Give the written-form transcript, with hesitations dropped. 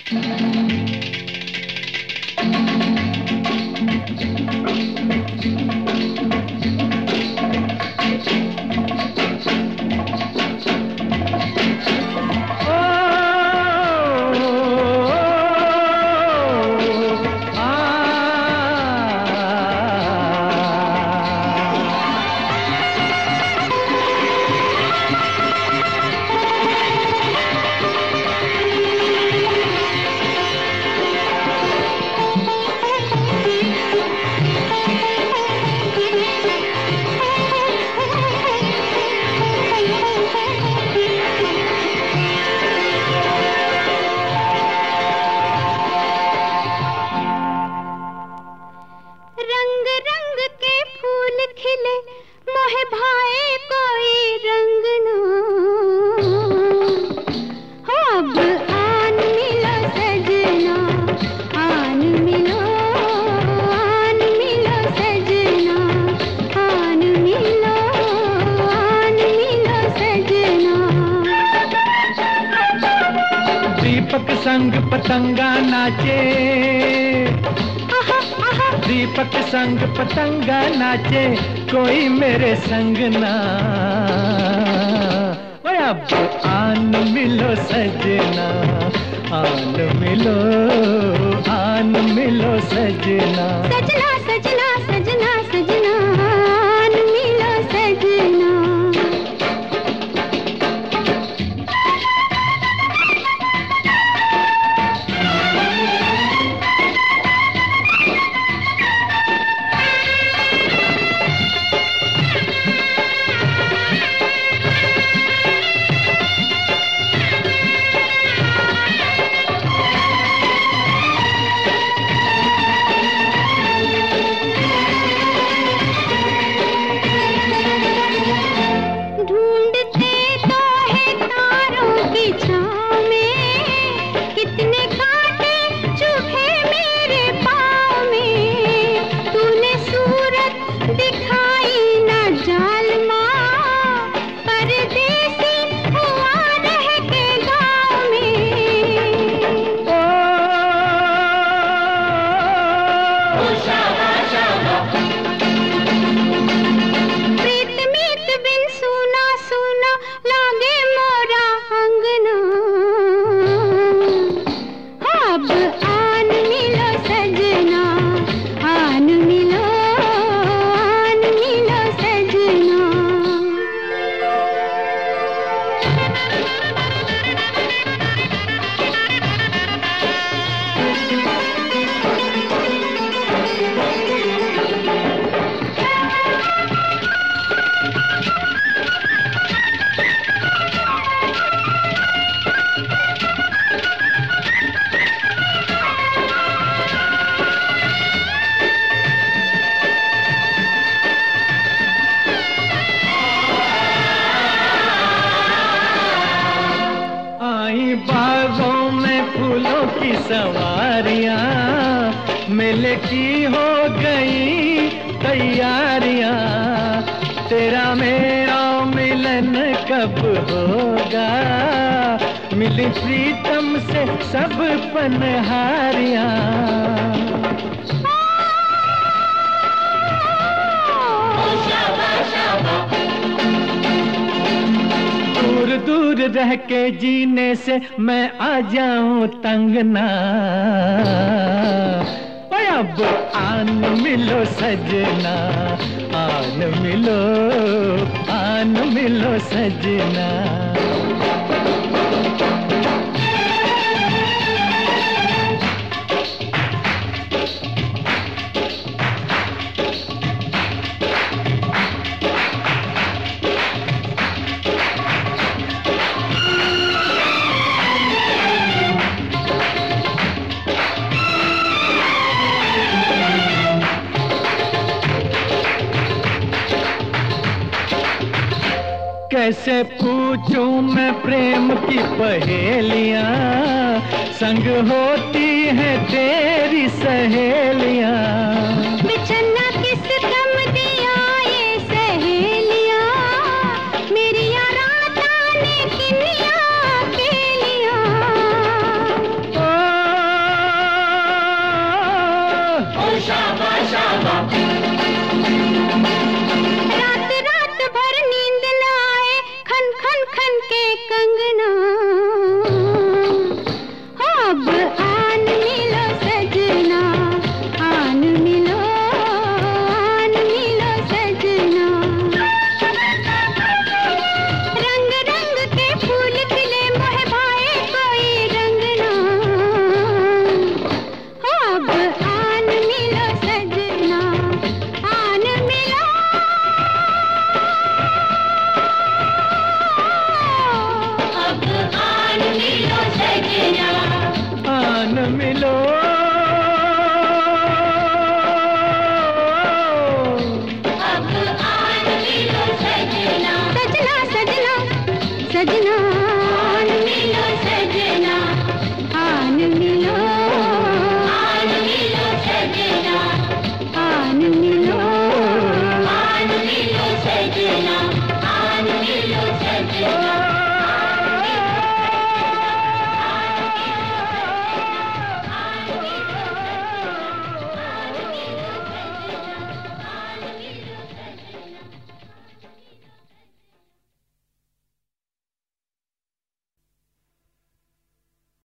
दीपक संग पतंगा नाचे, दीपक संग पतंगा नाचे, कोई मेरे संग ना। अब आन मिलो सजना, आन मिलो, आन मिलो सजना। सजना सजना सजना सजना, आन मिलो सजना। बागों में फूलों की सवारियां, मेले की हो गई तैयारियां। तेरा मेरा मिलन कब होगा, मिली प्रीतम से सब पनहारियां। दूर दूर रह के जीने से मैं आ जाऊं तंग ना। अब आन मिलो सजना, आन मिलो, आन मिलो सजना। कैसे पूछूं मैं प्रेम की पहेलियां, संग होती हैं तेरी सहेलियां। बिछन्ना